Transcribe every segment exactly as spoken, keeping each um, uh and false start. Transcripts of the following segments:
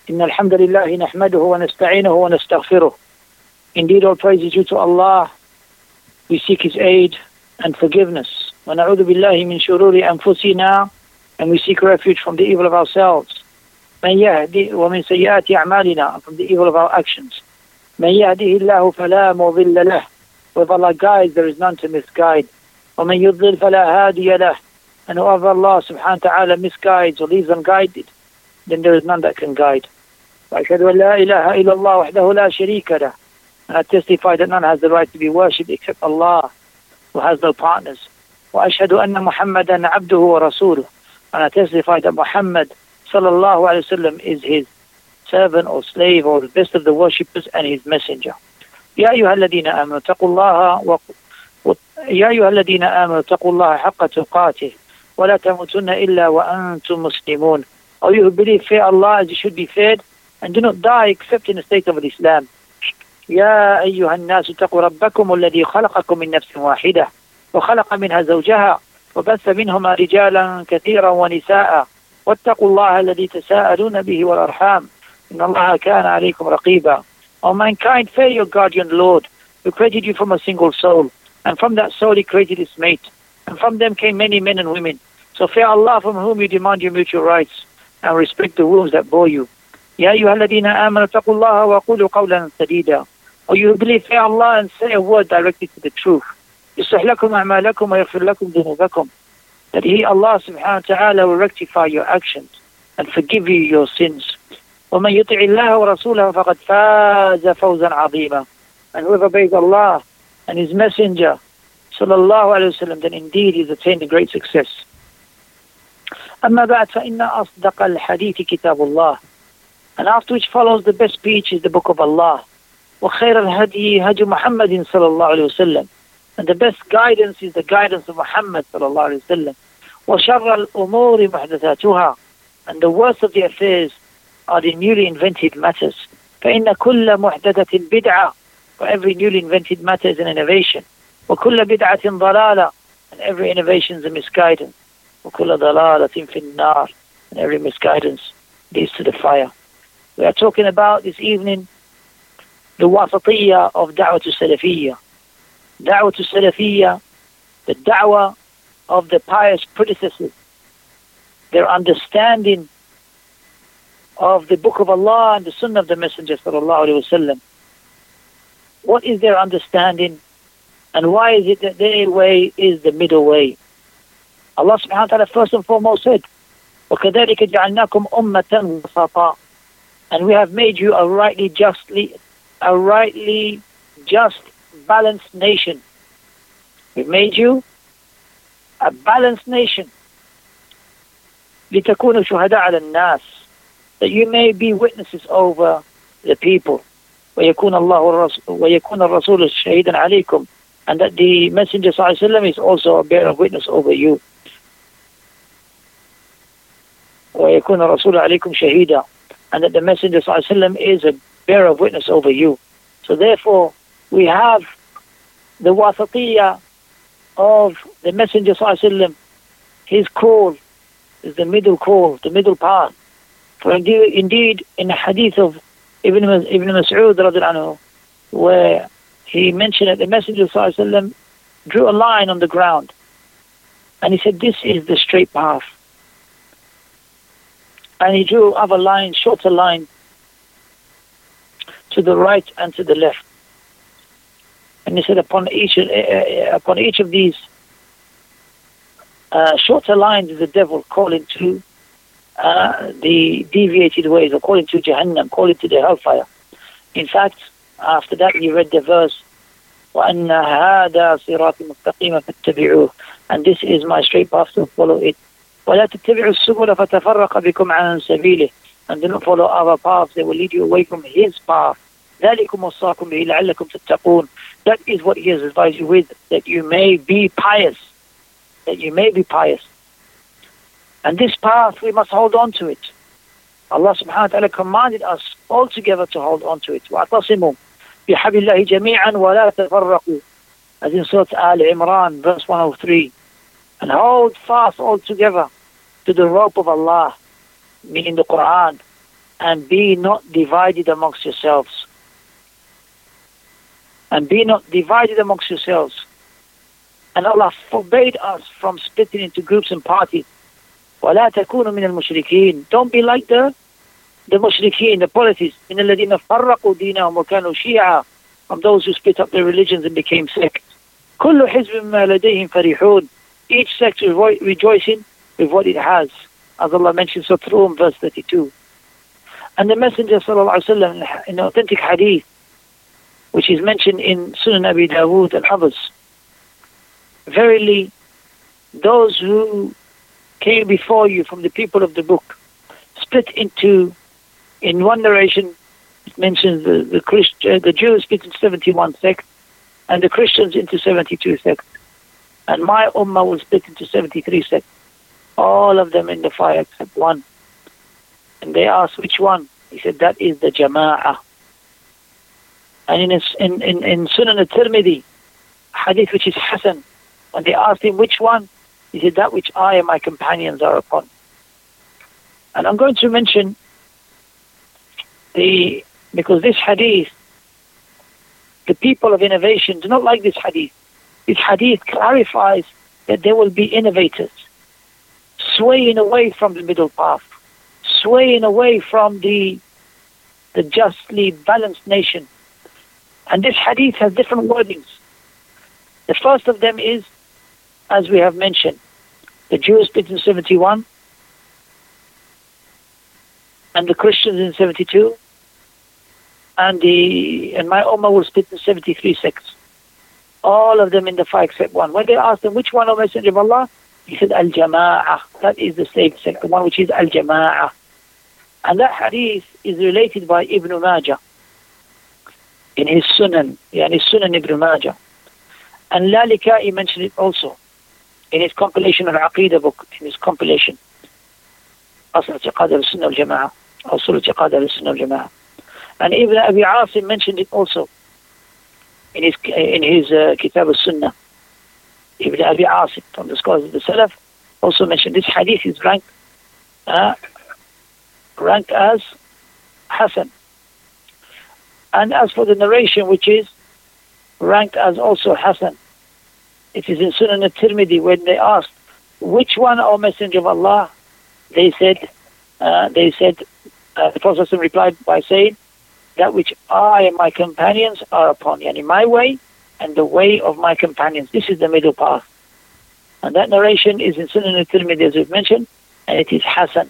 إن الحمد لله نحمده ونستعينه ونستغفره. Indeed, all praise is due to Allah. We seek His aid and forgiveness. ونعوذ بالله من شرور أنفسنا, and we seek refuge from the evil of ourselves. من يهدي ومن سيئات أعمالنا, from the evil of our actions. من يهده الله فلا مضل له. With Allah guides, there is none to misguide. ومن يضلل فلا هادي له. And whoever Allah subhanahu wa ta'ala misguides or leaves unguided, then there is none that can guide. وأشهد أن لا إله إلا الله وحده لا شريك له. And I testify that none has the right to be worshipped except Allah, who has no partners. وأشهد أن محمدا عبده ورسوله. And I testify that Muhammad sallallahu alayhi wa sallam is his servant or slave or the best of the worshippers and his messenger. يا أيها الذين آمنوا اتقوا الله و... و... يا أيها الذين آمنوا اتقوا الله حق تقاته ولا تموتن إلا وأنتم مسلمون. O you who believe, fear Allah as you should be feared, and do not die except in the state of Islam. يا أيها الناس اتقوا ربكم الذي خلقكم من نفس واحدة وخلق منها زوجها وبث منهما رجالا كثيرا ونساء واتقوا الله الذي تساءلون به والأرحام إن الله كان عليكم رقيبا. O mankind, fear your guardian Lord, who created you from a single soul, and from that soul He created its mate, and from them came many men and women. So fear Allah, from whom you demand your mutual rights, and respect the wombs that bore you. يا أيها الذين آمنوا اتقوا الله وقولوا قولا سديدا. O you who believe, fear Allah and say a word directed to the truth. يصلح لكم أعمالكم ويغفر لكم ذنوبكم. That He, Allah subhanahu wa ta'ala, will rectify your actions and forgive you your sins. ومن يطع الله ورسوله فقد فاز فوزا عظيما. And whoever obeys Allah and His Messenger sallallahu alayhi wa sallam, then indeed He has attained a great success. أما بعد فإن أصدق الحديث كتاب الله. And after which follows the best speech is the book of Allah. وخير الهدي هدي محمد صلى الله عليه وسلم. And the best guidance is the guidance of Muhammad صلى الله عليه وسلم. وشر الأمور محدثاتها. And the worst of the affairs are the newly invented matters. فإن كل محدثة بدعة. For every newly invented matter is an innovation. وكل بدعة ضلالة. And every innovation is a misguidance. وكل ضلالة في النار. And every misguidance leads to the fire. We are talking about this evening the wasatiyya of da'wah salafiyya. Da'wah salafiyya, the da'wah of the pious predecessors, their understanding of the book of Allah and the sunnah of the Messenger sallallahu alaihi wasallam. What is their understanding, and why is it that their way is the middle way? Allah subhanahu wa ta'ala first and foremost said, وَكَذَلِكَ جَعَلْنَاكُمْ أُمَّةً وَسَطًا. And we have made you a rightly justly, a rightly just, balanced nation. We've made you a balanced nation. لِتَكُونُوا شُهَدَاءَ عَلَى النَّاسِ. That you may be witnesses over the people. وَيَكُونَ اللَّهُ وَيَكُونَ الرَّسُولُ شَهِيدًا عَلَيْكُمْ. And that the Messenger sallallahu alaihi wasallam is also a bearer of witness over you. وَيَكُونَ الرَّسُولُ عَلَيْكُمْ شَهِيدًا. And that the Messenger sallallahu alaihi wasallam is a bearer of witness over you. So therefore, we have the wasatiyya of the Messenger sallallahu alaihi wasallam. His call is the middle call, the middle path. For indeed, indeed in the hadith of Ibn, Ibn Mas'ud radiallahu anhu, where he mentioned that the Messenger sallallahu alaihi wasallam drew a line on the ground, and he said, this is the straight path. And he drew other lines, shorter lines, to the right and to the left. And he said, upon each, uh, upon each of these uh, shorter lines is the devil calling to uh, the deviated ways, or calling to Jahannam, calling to the hellfire. In fact, after that he read the verse, وَأَنَّ هَذَا صِرَاطِ مُسْتَقِيمًا فَاتَّبِعُوهُ. And this is my straight path, to follow it. وَلَا تَتَّبِعُوا السُّبُلَ فَتَفَرَّقَ بِكُمْ عَنْ سَبِيلِهِ. And do not follow other paths, they will lead you away from His path. ذَلِكُمْ وَصَّاكُمْ بِهِ لَعَلَّكُمْ تَتَّقُونَ. That is what He has advised you with, that you may be pious. That you may be pious. And this path, we must hold on to it. Allah subhanahu wa ta'ala commanded us all together to hold on to it. وَاعْتَصِمُوا بِحَبِلِ اللَّهِ جَمِيعًا وَلَا تَفَرَّقُوا. As in Surah Al-Imran, verse one oh three. And hold fast all together to the rope of Allah, meaning the Quran, and be not divided amongst yourselves. And be not divided amongst yourselves. And Allah forbade us from splitting into groups and parties. وَلَا تَكُونُوا مِنَ الْمُشْرِكِينَ. Don't be like the the mushrikeen, the polytheists, مِنَ الَّذِينَ فَرَّقُوا دِينَهُمْ وَكَانُوا شِيَعًا, from those who split up their religions and became sects. كُلُّ حِزْبٍ مَا لَدَيْهِمْ فَرِحُونَ. Each sect is rejoicing with what it has, as Allah mentions Surah Rum, verse thirty-two. And the Messenger sallallahu alaihi wasallam, in authentic hadith, which is mentioned in Sunan Abi Dawood and others, verily, those who came before you from the people of the book split into, in one narration, it mentions the the, Christ, uh, the Jews split into seventy-one sects, and the Christians into seventy-two sects. And my ummah will split into seventy-three sects, all of them in the fire except one. And they asked, which one? He said, that is the Jama'ah. And in, in, in, in Sunan al-Tirmidhi, hadith which is Hasan, when they asked him, which one? He said, that which I and my companions are upon. And I'm going to mention the, because this hadith, the people of innovation do not like this hadith. This hadith clarifies that there will be innovators, swaying away from the middle path, swaying away from the, the justly balanced nation. And this hadith has different wordings. The first of them is, as we have mentioned, the Jews split in seventy-one, and the Christians in seventy-two, and the and my ummah will split in seventy-three sects. All of them in the fire except one. When they asked him, which one, O Messenger of Allah? He said, Al-Jama'ah. That is the saved sect, the one which is Al-Jama'ah. And that hadith is related by Ibn Majah in his Sunan, yeah, in his Sunan Ibn Majah. And Lalikai mentioned it also in his compilation of Aqidah book, in his compilation. Asl I'tiqad al-Sunnah al-Jama'ah, Asl I'tiqad al-Sunnah al-Jama'ah. And Ibn Abi Asim mentioned it also in his in his uh, Kitab al-Sunnah. Ibn Abi Asim, from the scholars of the Salaf, also mentioned this hadith is ranked, uh, ranked as Hasan. And as for the narration, which is ranked as also Hasan, it is in Sunan al-Tirmidhi, when they asked, which one, O Messenger of Allah? They said, uh, they said, uh, the Prophet replied by saying, that which I and my companions are upon, yani my way and the way of my companions. This is the middle path. And that narration is in Sunan al-Tirmidhi, as we've mentioned, and it is Hasan.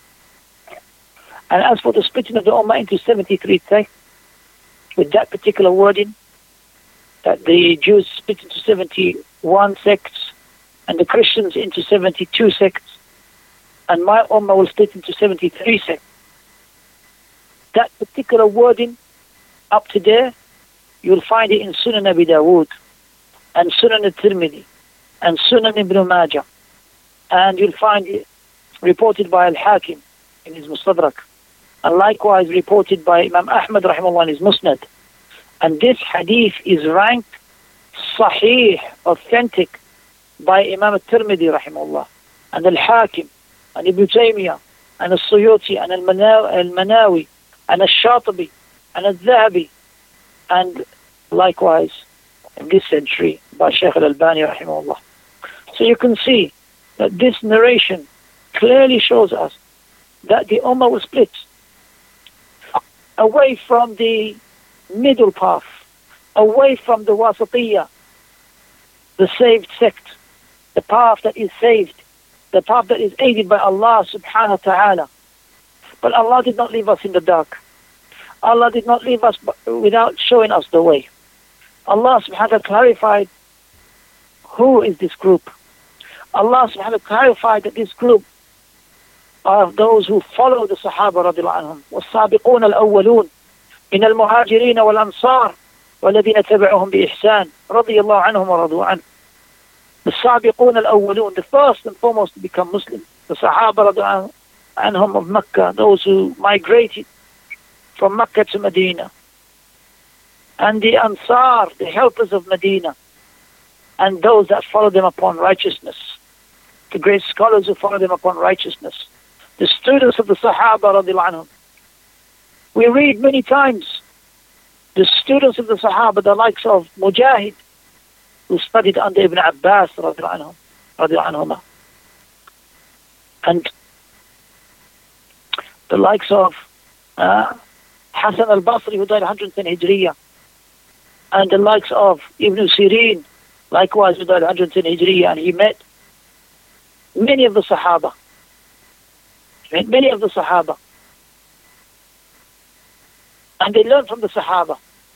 And as for the splitting of the Ummah into seventy-three sects, with that particular wording, that the Jews split into seventy-one sects, and the Christians into seventy-two sects, and my Ummah will split into seventy-three sects. That particular wording, up to there, you'll find it in Sunan Abi Dawood, and Sunan al-Tirmidhi, and Sunan Ibn Majah, and you'll find it reported by Al-Hakim in his Mustadrak, and likewise reported by Imam Ahmad rahimahullah in his Musnad. And this hadith is ranked Sahih, authentic, by Imam al-Tirmidhi rahimahullah, and Al-Hakim, and Ibn Taymiyyah, and Al-Suyuti, and Al-Manawi, and Al-Shatibi, and Al-Dhahabi, and likewise in this century by Shaykh Al-Albani rahimahullah. So you can see that this narration clearly shows us that the Ummah was split away from the middle path, away from the Wasatiyah, the saved sect, the path that is saved, the path that is aided by Allah subhanahu wa ta'ala. But Allah did not leave us in the dark. Allah did not leave us without showing us the way. Allah subhanahu wa ta'ala clarified who is this group. Allah subhanahu wa ta'ala clarified that this group are those who follow the Sahaba radiallahu anhum. وَالسَّابِقُونَ الْأَوَّلُونَ مِنَ الْمُهَاجِرِينَ وَالْأَنصَارِ وَالَّذِينَ تَبِعُهُمْ بِإِحْسَانٍ رَضِيَ اللَّهُ عَنْهُمْ وَرَضُوا عَنْهُ. The Sabiqun al-Awwalun, the first and foremost to become Muslim, the Sahaba radiallahu anhum of Mecca, those who migrated from Mecca to Medina, and the Ansar, the helpers of Medina, and those that follow them upon righteousness, the great scholars who follow them upon righteousness, the students of the Sahaba radiallahu anhum, We read many times the students of the Sahaba, the likes of Mujahid, who studied under Ibn Abbas, radiallahu anhuma, and the likes of uh, Hassan al-Basri, who died one hundred ten Hijriya, and the likes of Ibn Sirin, likewise, who died one hundred ten Hijriya, and he met many of the Sahaba. He met many of the Sahaba. And they learned from the Sahaba.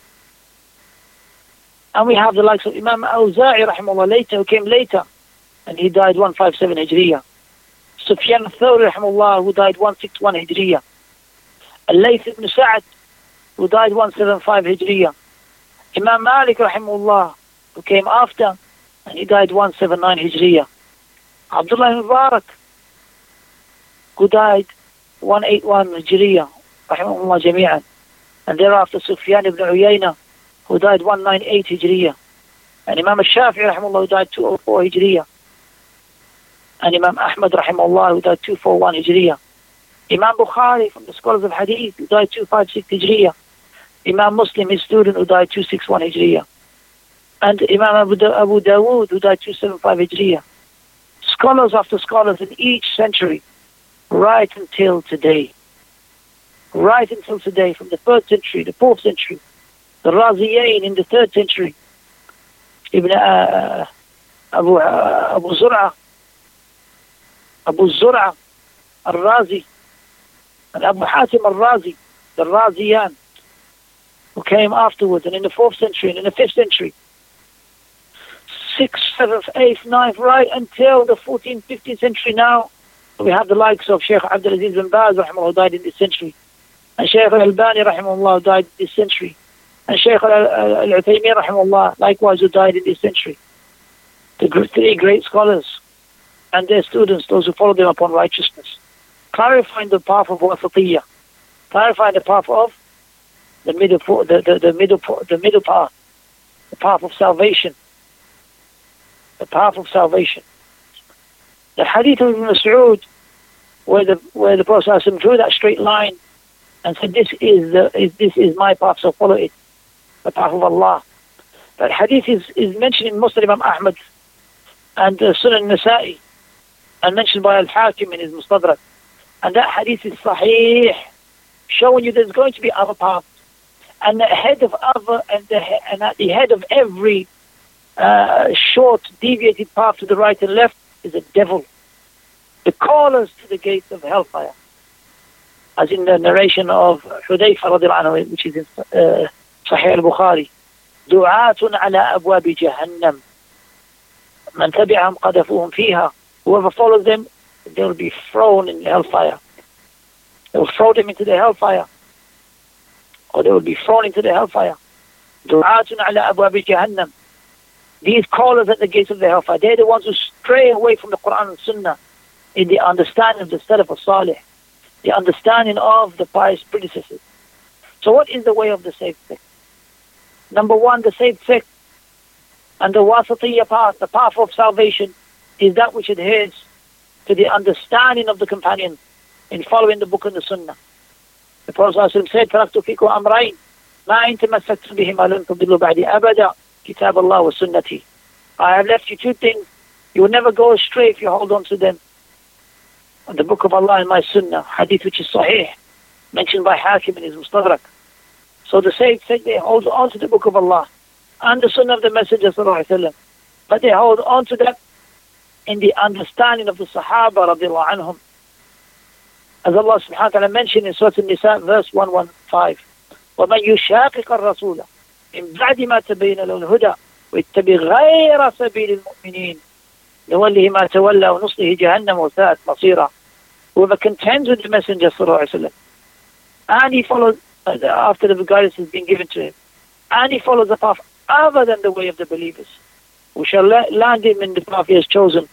And we have the likes of Imam Awza'i, rahimahullah, later, who came later, and he died one fifty-seven Hijriya. Sufyan al-Thawri, rahimahullah, who died one sixty-one Hijriya. Al-Layth ibn Sa'ad, who died one seventy-five Hijriya. Imam Malik, rahimahullah, who came after, and he died one seventy-nine Hijriya. Abdullah ibn Mubarak, who died one eighty-one Hijriya, rahimahullah jami'an. And thereafter Sufyan ibn Uyayna, who died one ninety-eight Hijriya. And Imam al-Shafi'i, rahimahullah, who died two oh four Hijriya. And Imam Ahmad, rahimahullah, who died two forty-one Hijriya. Imam Bukhari, from the scholars of Hadith, who died two fifty-six Hijriya. Imam Muslim, his student, who died two sixty-one Hijriya. And Imam Abu, da- Abu Dawood, who died two seventy-five Hijriya. Scholars after scholars in each century, right until today. Right until today, from the third century, the fourth century, the Raziyain in the third century, Ibn uh, Abu uh, Abu Zur'a, Abu Zur'a al-Razi, and Abu Hatim al-Razi, the Raziyan, who came afterwards, and in the fourth century, and in the fifth century, sixth, seventh, eighth, ninth, right until the fourteenth, fifteenth century now, we have the likes of Sheikh Abdul Aziz bin Baz, rahimahullah, who died in this century, and Sheikh al-Albani, rahimahullah, who died in this century, and Sheikh al-Uthaymeen, rahimahullah, likewise, who died in this century. The three great scholars and their students, those who follow them upon righteousness, clarifying the path of wasatiyya, clarifying the path of the middle, the, the, the middle, the middle path, the path of salvation, the path of salvation. The hadith of Ibn Mas'ud, where the where the Prophet drew that straight line and said, "This is the is, this is my path, so follow it, the path of Allah." That hadith is is mentioned in Muslim Imam Ahmad and uh, Sunan Nasa'i, and mentioned by Al-Hakim in his Mustadrak. And that hadith is sahih, showing you there's going to be other paths, and the head of other and the and at the head of every uh, short deviated path to the right and left is a devil. The callers to the gates of hellfire, as in the narration of Hudayfa radiallahu anhu, which is in uh, Sahih al-Bukhari, du'atun ala abwabi jahannam, man tabi'ahum qadafuhum fiha. Whoever follows them, they will be thrown in the hellfire. They will throw them into the hellfire, or they will be thrown into the hellfire. Du'atun ala abwabi jahannam. These callers at the gates of the hellfire, they're the ones who stray away from the Quran and Sunnah in the understanding of the Salaf al-Salih, the understanding of the pious predecessors. So what is the way of the saved sect? Number one, the saved sect and the wasatiyya path, the path of salvation, is that which adheres to the understanding of the companions in following the book and the Sunnah. The Prophet said, "Taraktu fikum amrayn, ma in tamassaktum bihima lan tadillu ba'di abada, kitab Allah wa sunnati." I have left you two things. You will never go astray if you hold on to them. The book of Allah and my Sunnah, hadith which is sahih, mentioned by Hakim in his Mustadrak. So the saved sect, they hold on to the book of Allah and the Sunnah of the Messenger sallallahu alaihi wasallam, but they hold on to that in the understanding of the Sahaba radiallahu anhum. As Allah subhanahu wa ta'ala mentioned in Surah An-Nisa, verse one fifteen, وَمَنْ يُشَاقِقَ الرَّسُولَ مِنْ بَعْدِ مَا تَبَيَّنَ لَهُ الْهُدَى وَيَتَّبِعْ غَيْرَ سَبِيلِ الْمُؤْمِنِينَ نُوَلِّهِ مَا تَوَلَّى وَنُصْلِهِ جَهَنَّمَ وَسَاءَتْ مَصِيرًا. Whoever contends with the Messenger sallallahu alaihi wasallam, and he follows uh, after the guidance has been given to him, and he follows the path other than the way of the believers, we shall la- land him in the path he has chosen.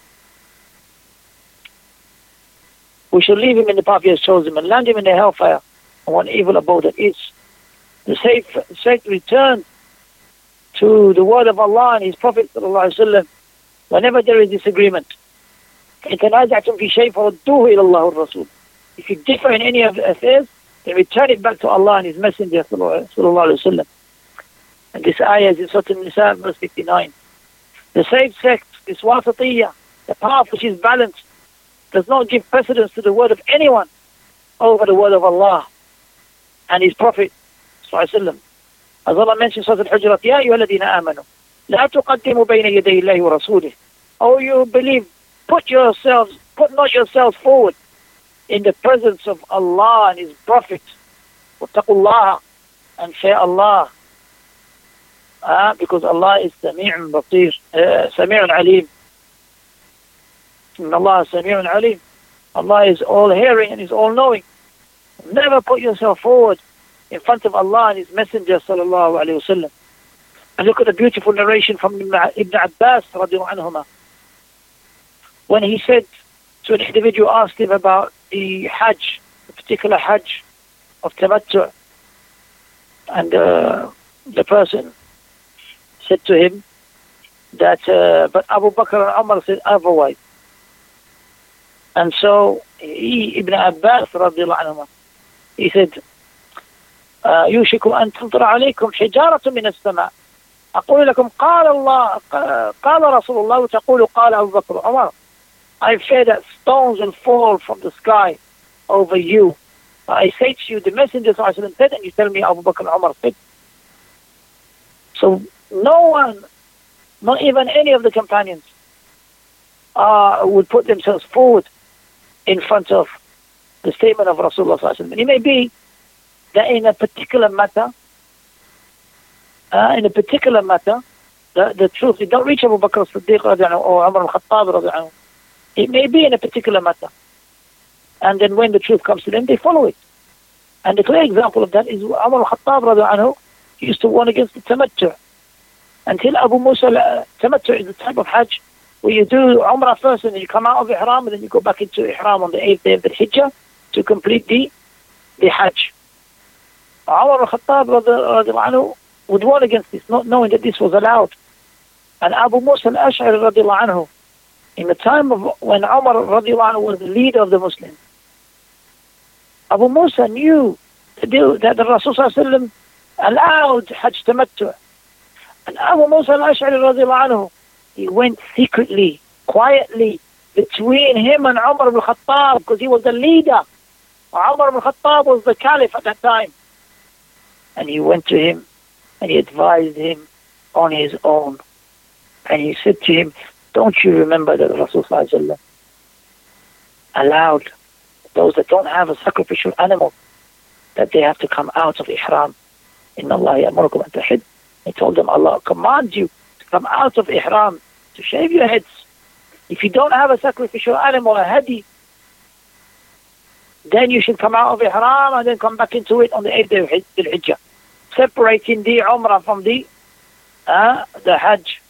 We shall leave him in the path he has chosen and land him in the hellfire, and one evil abode that is. The safe, safe return to the word of Allah and His Prophet sallallahu alaihi wasallam whenever there is disagreement. If you differ in any of the affairs, then we turn it back to Allah and His Messenger sallallahu alaihi wasallam. And this ayah is in Surah An-Nisa, verse fifty-nine. The same sect, this wasatiyya, the path which is balanced, does not give precedence to the word of anyone over the word of Allah and His Prophet sallallahu alaihi wasallam. As Allah mentions in Surah Al-Hujurat, Ya ayyuha alladhina amanu, la tuqaddimu bayna yaday Allahi wa rasulih. Oh, you believe, put yourselves, put not yourselves forward in the presence of Allah and His Prophet. Wattaqullaha, and fear Allah. Uh, because Allah is Sami'un Basir, uh, Sami'un Alim. And Allah is Sami'un Alim. Allah is all hearing and is all knowing. Never put yourself forward in front of Allah and His Messenger sallallahu alayhi wa sallam. And look at the beautiful narration from Ibn Abbas radiallahu anhuma. When he said to an individual, asked him about the Hajj, the particular Hajj of Tamattu', and uh, the person said to him that, uh, but Abu Bakr and Umar said otherwise. And so he, Ibn Abbas radiallahu anhuma, he said, يوشك أن تمطر عليكم حجارة من السماء أقول لكم قال الله قال رسول الله وتقول قال أبو بكر وعمر. I fear that stones will fall from the sky over you. I say to you, the Messenger said, and you tell me Abu Bakr and Umar said. So no one, not even any of the companions, uh, would put themselves forward in front of the statement of Rasulullah. And it may be that in a particular matter, uh, in a particular matter, the, the truth did not reach Abu Bakr as-Siddiq or Umar al-Khattab. It may be in a particular matter. And then when the truth comes to them, they follow it. And the clear example of that is Umar al-Khattab used to warn against the Tamattu'. Until Abu Musa, uh, Tamattu' is the type of Hajj where you do Umrah first and then you come out of Ihram and then you go back into Ihram on the eighth day of the Hijjah to complete the, the Hajj. Umar al-Khattab would warn against this, not knowing that this was allowed. And Abu Musa al-Ash'ari radiallahu anhu, in the time of when Umar radiallahu anhu was the leader of the Muslims, Abu Musa knew that the Rasul sallallahu alaihi wasallam allowed Hajj Tamattu'. And Abu Musa al-Ash'ari radiallahu anhu, he went secretly, quietly, between him and Umar ibn Khattab, because he was the leader. Umar ibn Khattab was the caliph at that time. And he went to him and he advised him on his own. And he said to him, don't you remember that Rasul sallallahu alaihi wasallam allowed those that don't have a sacrificial animal, that they have to come out of Ihram? Inna Allah ya'murukum an tahid. He told them, Allah commands you to come out of Ihram, to shave your heads. If you don't have a sacrificial animal, a hadi, then you should come out of Ihram and then come back into it on the eighth day of Hijjah, separating the Umrah from the, uh, the Hajj.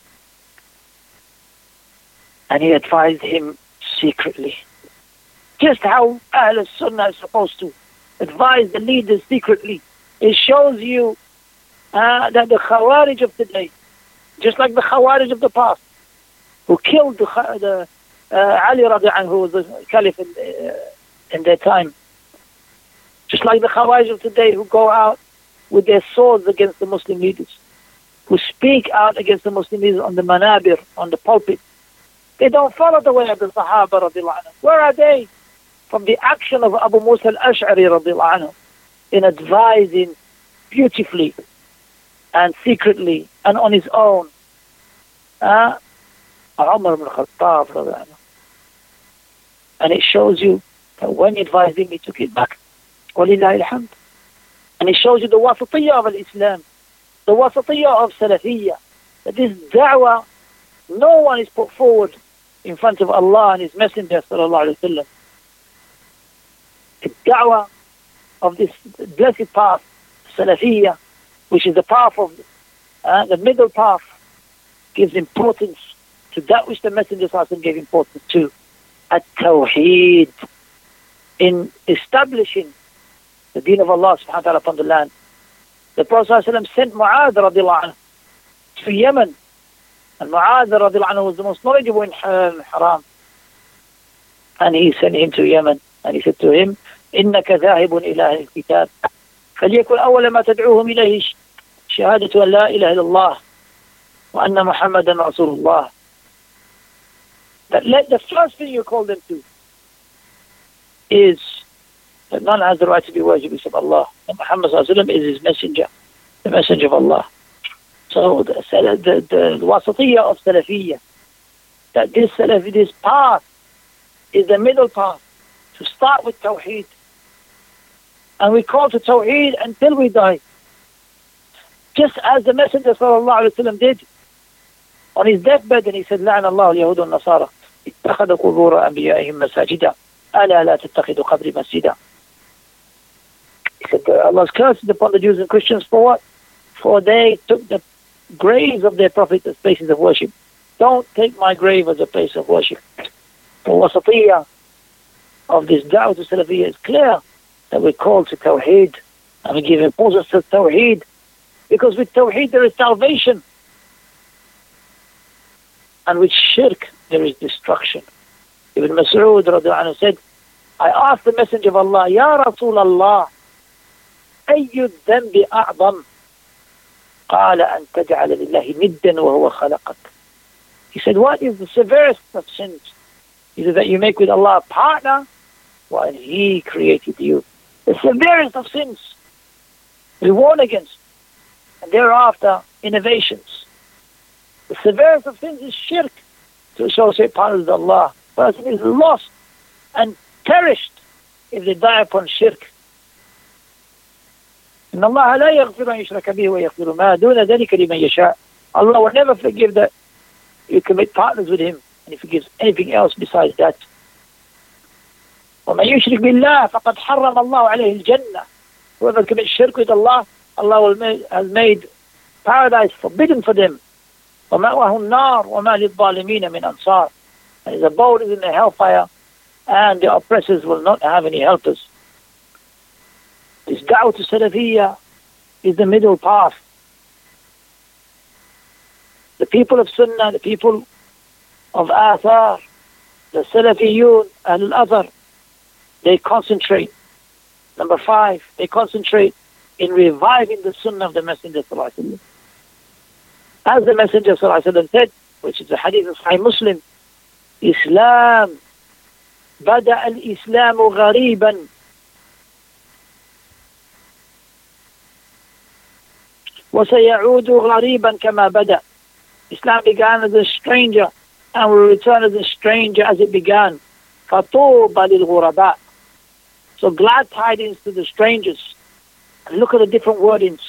And he advised him secretly. Just how Ahl Sunnah is supposed to advise the leaders secretly. It shows you uh, that the Khawarij of today, just like the Khawarij of the past, who killed the, the uh, Ali radiallahu anhu, who was the caliph in, uh, in their time, just like the Khawarij of today, who go out with their swords against the Muslim leaders, who speak out against the Muslim leaders on the manabir, on the pulpit. They don't follow the way of the Sahaba radiallahu anhu. Where are they? From the action of Abu Musa al-Ash'ari radiallahu anhu in advising beautifully and secretly and on his own uh, Umar ibn Khattab radiallahu anhu. And it shows you that when he advised him, he took it back. Walillahi alhamd. And it shows you the wasatiyya of Islam, the wasatiyya of Salafiyya, that this da'wah, no one is put forward in front of Allah and His Messenger sallallahu alaihi wasallam. The da'wah of this blessed path, Salafiyya, which is the path of uh, the middle path, gives importance to that which the Messenger sallallahu alaihi wasallam gave importance to, at-tawheed, in establishing the deen of Allah subhanahu wa ta'ala upon the land. The Prophet sallallahu alaihi wasallam sent Mu'adh radiallahu anhu to Yemen. And Mu'adh radiallahu anhu was the most knowledgeable in Haram. And he sent him to Yemen. And he said to him, إنك ذاهب إلى أهل الكتاب فليكن أول ما تدعوهم إليه شهادة أن لا إله إلا الله وأن محمدا رسول الله. That let the first thing you call them to is that none has the right to be worshipped except Allah, and Muhammad sallallahu alaihi wasallam is his messenger, the messenger of Allah. So the the, the, the wasatiyya of Salafiyya, that this Salafi, this path is the middle path, to start with Tawheed, and we call to Tawheed until we die, just as the Messenger sallallahu alaihi wasallam did on his deathbed, and he said, لعن الله اليهود والنصارى اتخذوا قبور أنبيائهم مساجدا ألا لا تتخذوا قبري مسجدا. He said, Allah's curse is upon the Jews and Christians for what? For they took the graves of their prophets as places of worship. Don't take my grave as a place of worship. The wasatiyya of this da'wah to Salafiyya is clear, that we're called to Tawheed, and we give importance to Tawheed, because with Tawheed there is salvation, and with Shirk there is destruction. Ibn Mas'ud radiallahu anhu said, I asked the Messenger of Allah, Ya Rasul Allah, أي الذنب أعظم؟ قال أن تجعل لله ندا وهو خلقك. He said, what is the severest of sins? Is it that you make with Allah a partner while He created you? The severest of sins we warn against, and thereafter innovations. The severest of sins is shirk, to associate partners with Allah. The person is lost and perished if they die upon shirk. إن الله لا يغفر أن يشرك به ويغفر ما دون ذلك لمن يشاء. Allah will never forgive that you commit partners with Him, and He forgives anything else besides that. ومن يشرك بالله فقد حرم الله عليه الجنة. Whoever commits shirk with Allah, Allah will make, has made paradise forbidden for them. ومأواه النار وما للظالمين من أنصار. And his abode is in the hellfire, and the oppressors will not have any helpers. This da'wah to Salafiyya is the middle path. The people of Sunnah, the people of Athar, the Salafiyun, Ahlul Athar, they concentrate. Number five, they concentrate in reviving the Sunnah of the Messenger sallallahu alaihi wasallam. As the Messenger sallallahu alaihi wasallam said, which is the hadith of Sahih Muslim, Islam, بدأ الإسلام غريبا وسيعود غريبا كما بدأ. Islam began as a stranger and will return as a stranger as it began. فطوبى للغرباء. So glad tidings to the strangers. And look at the different wordings.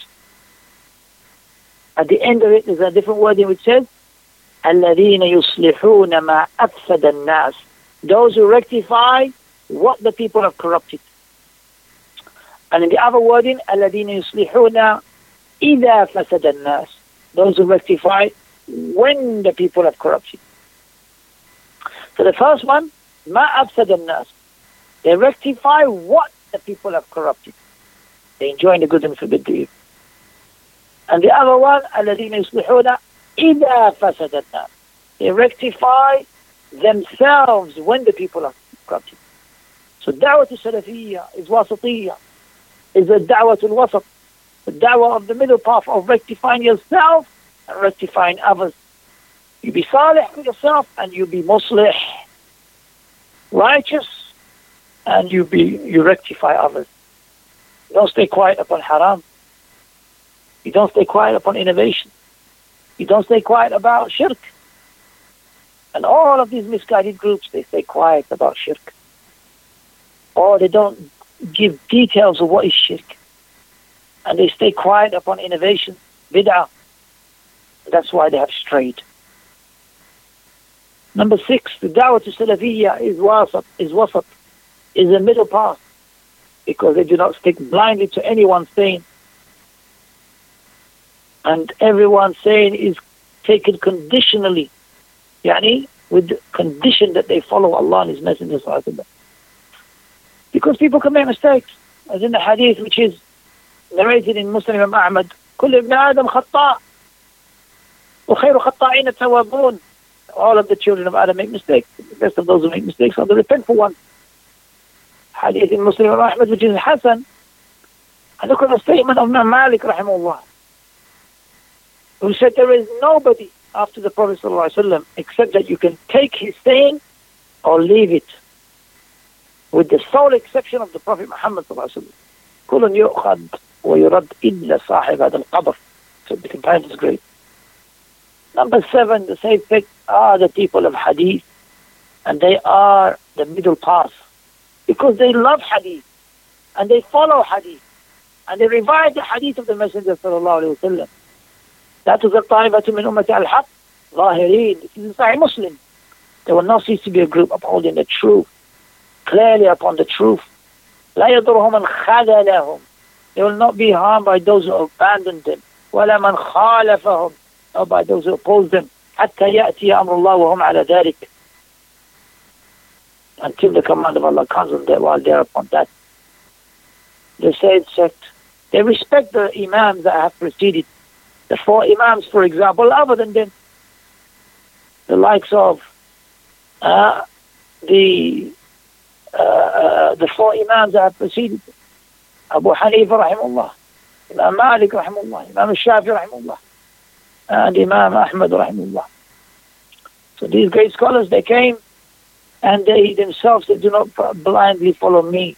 At the end of it, there's a different wording which says, الذين يصلحون ما أفسد الناس. Those who rectify what the people have corrupted. And in the other wording, الذين يصلحون إذا فسد الناس. Those who rectify when the people have corrupted. So the first one, ما أفسد الناس. They rectify what the people have corrupted. They enjoy the good and forbid the evil. And the other one, الذين يصلحون إذا فسد الناس. They rectify themselves when the people are corrupted. So da'wah to Salafiyya is wasatiyya, is a da'wah to al-wasat, the da'wah of the middle path of rectifying yourself and rectifying others. You be salih for yourself and you be muslih, righteous, and you be you rectify others. You don't stay quiet upon haram. You don't stay quiet upon innovation. You don't stay quiet about shirk. And all of these misguided groups, they stay quiet about shirk. Or they don't give details of what is shirk. And they stay quiet upon innovation, bid'ah. That's why they have strayed. Number six, the da'wah to Salafiyya is wasat, is wasat, is a middle path. Because they do not stick blindly to anyone's saying. And everyone's saying is taken conditionally. Yani, with the condition that they follow Allah and His Messenger sallallahu alaihi wasallam. Because people commit mistakes. As in the hadith which is narrated in Muslim Imam Ahmad, كل ابن آدم خطاء وخير خطائين التوابون. All of the children of Adam make mistakes. The best of those who make mistakes are the repentful ones. hadith in Muslim and Ahmad, which is Hasan. And look at the statement of Imam Malik, rahimahullah, who said there is nobody after the Prophet ﷺ except that you can take his saying or leave it, with the sole exception of the Prophet Muhammad ﷺ. كُلٌ يُؤْخَذْ وَيُرَدْ إِلَّا صَاحِبَ هَذَا الْقَبْرِ. So the companion is great. Number seven, the same thing are the people of hadith, and they are the middle path, because they love hadith, and they follow hadith, and they revive the hadith of the Messenger sallallahu alaihi wasallam. That was a ta'ifatu min ummati al-haq, zahirin. This is Sahih Muslim. There will not cease to be a group upholding the truth, clearly upon the truth. لا يضرهم من خذلهم. They will not be harmed by those who abandoned them. ولا من خالفهم, or by those who oppose them. حتى يأتي أمر الله وهم على ذلك. Until the command of Allah comes on them while they are upon that. The Sayyid sect, they respect the Imams that have preceded. The four Imams, for example, other than them, the likes of uh, the uh, the four Imams that have preceded. Abu Hanifa rahimahullah, Imam Malik rahimahullah, Imam Shafi rahimahullah, and Imam Ahmad rahimahullah. So these great scholars, they came, and they themselves, they do not blindly follow me.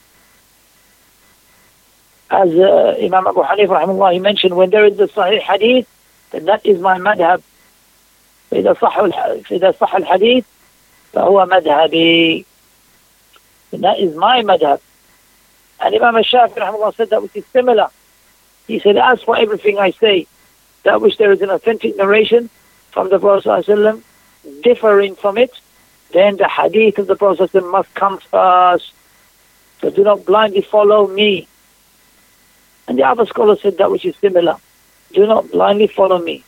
As uh, Imam Abu Hanifa rahimahullah, he mentioned, when there is the Sahih Hadith, then that is my madhab. فإذا صح فإذا صح الحديث فهو مذهبي. And that is my madhab. And Imam Shafi rahimahullah said that which is similar. He said, as for everything I say, that which there is an authentic narration from the Prophet ﷺ differing from it, then the hadith of the Prophet ﷺ must come first. So do not blindly follow me. And the other scholars said that which is similar. Do not blindly follow me.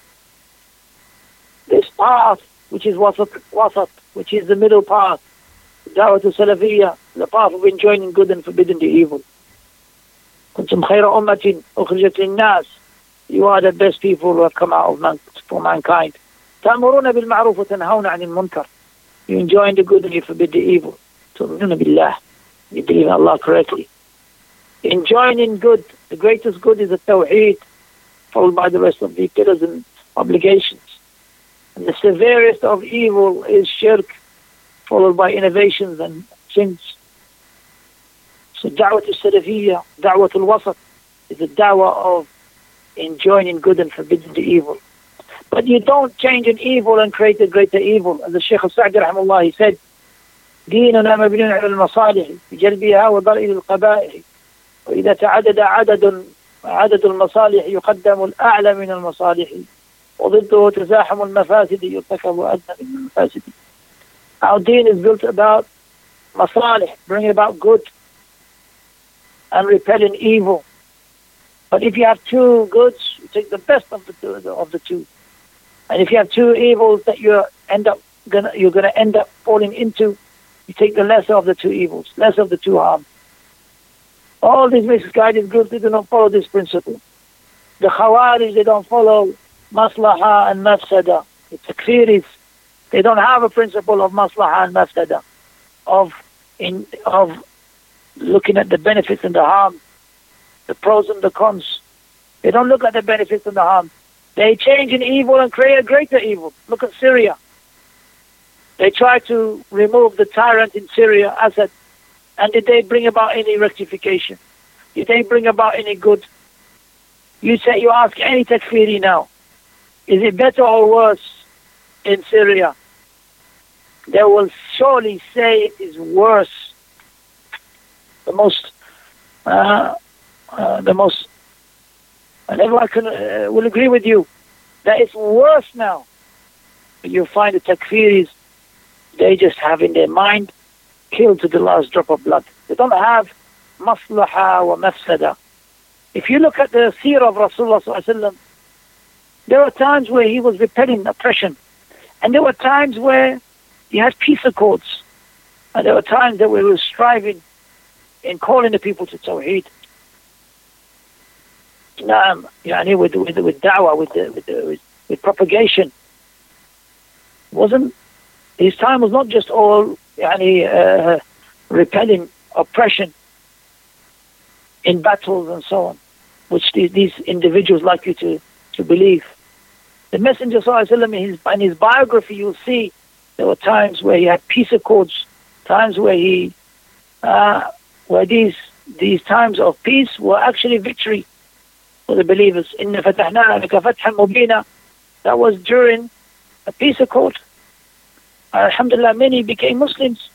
This path, which is wasat, wasat, which is the middle path, Da'watu Salafiyya, the path of enjoining good and forbidding the evil. Kuntum khayra ummatin ukhrijat lin-nas. You are the best people who have come out of man, for mankind. Ta'muruna bil ma'ruf wa tanhawna 'anil munkar. You enjoin the good and you forbid the evil. Tu'minuna billah. You believe in Allah correctly. Enjoining good, the greatest good is the tawheed, followed by the rest of the pillars and obligations. And the severest of evil is shirk, followed by innovations and sins. So da'wat al-salafiyya, da'wat al-wasat, is the da'wah of enjoining good and forbidding the evil. But you don't change an evil and create a greater evil. As the Shaykh al-Sa'di rahimahullah, he said, ديننا مبني على المصالح بجلبها وضرء القبائح وإذا تعدد عدد عدد المصالح يقدم الأعلى من المصالح وضده تزاحم المفاسد يرتكب أدنى من المفاسد. Our deen is built about masalih, bringing about good and repelling evil. But if you have two goods, you take the best of the two, of the two. And if you have two evils that you end up gonna you're gonna end up falling into, you take the lesser of the two evils, lesser of the two harms. All these misguided groups, they do not follow this principle. The Khawarij, they don't follow maslaha and mafsada. The Takfiris, they don't have a principle of maslaha and mafsada, of in of looking at the benefits and the harm, the pros and the cons. They don't look at the benefits and the harm. They change an evil and create a greater evil. Look at Syria. They try to remove the tyrant in Syria, Assad. And did they bring about any rectification? Did they bring about any good? You say, you ask any takfiri now, is it better or worse in Syria? They will surely say it is worse. The most, uh, uh, the most, and everyone can, uh, will agree with you that it's worse now. But you find the takfiris, they just have in their mind, killed to the last drop of blood. They don't have maslaha wa mafsada. If you look at the seerah of Rasulullah sallallahu alaihi wasallam, there were times where he was repelling oppression, and there were times where he had peace accords, and there were times that we were striving in calling the people to Tawheed. Naam, yani with with with da'wah, with the, with, the, with with propagation. Wasn't his time was not just all yani uh, repelling oppression in battles and so on, which these, these individuals like you to, to believe. The Messenger sallallahu alaihi wasallam, in his, in his biography, you'll see there were times where he had peace accords, times where he, uh, where these these times of peace were actually victory for the believers. Inna fatahna laka fathan mubina. That was during a peace accord. Alhamdulillah, many became Muslims.